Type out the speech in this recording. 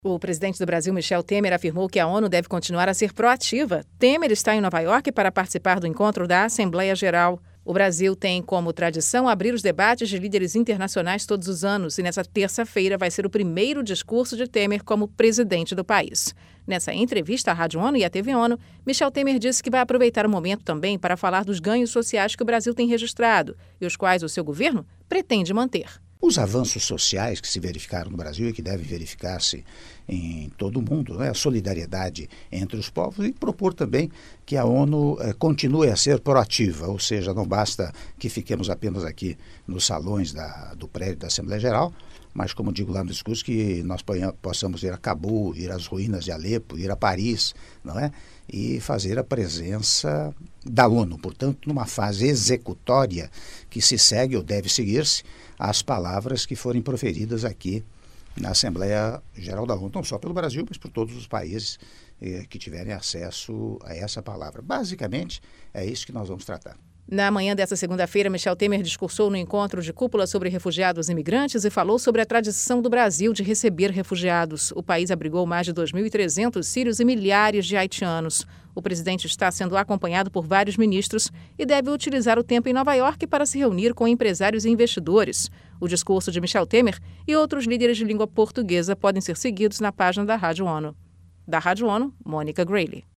O presidente do Brasil, Michel Temer, afirmou que a ONU deve continuar a ser proativa. Temer está em Nova York para participar do encontro da Assembleia Geral. O Brasil tem como tradição abrir os debates de líderes internacionais todos os anos e nessa terça-feira vai ser o primeiro discurso de Temer como presidente do país. Nessa entrevista à Rádio ONU e à TV ONU, Michel Temer disse que vai aproveitar o momento também para falar dos ganhos sociais que o Brasil tem registrado e os quais o seu governo pretende manter. Os avanços sociais que se verificaram no Brasil e que devem verificar-se em todo o mundo, a solidariedade entre os povos e propor também que a ONU continue a ser proativa, ou seja, não basta que fiquemos apenas aqui nos salões do prédio da Assembleia Geral, mas, como digo lá no discurso, que nós possamos ir a Cabul, ir às ruínas de Alepo, ir a Paris, não é? E fazer a presença da ONU, portanto, numa fase executória que se segue ou deve seguir-se às palavras que forem proferidas aqui na Assembleia Geral da ONU, não só pelo Brasil, mas por todos os países que tiverem acesso a essa palavra. Basicamente, é isso que nós vamos tratar. Na manhã desta segunda-feira, Michel Temer discursou no encontro de cúpula sobre refugiados e imigrantes e falou sobre a tradição do Brasil de receber refugiados. O país abrigou mais de 2.300 sírios e milhares de haitianos. O presidente está sendo acompanhado por vários ministros e deve utilizar o tempo em Nova York para se reunir com empresários e investidores. O discurso de Michel Temer e outros líderes de língua portuguesa podem ser seguidos na página da Rádio ONU. Da Rádio ONU, Mônica Grayle.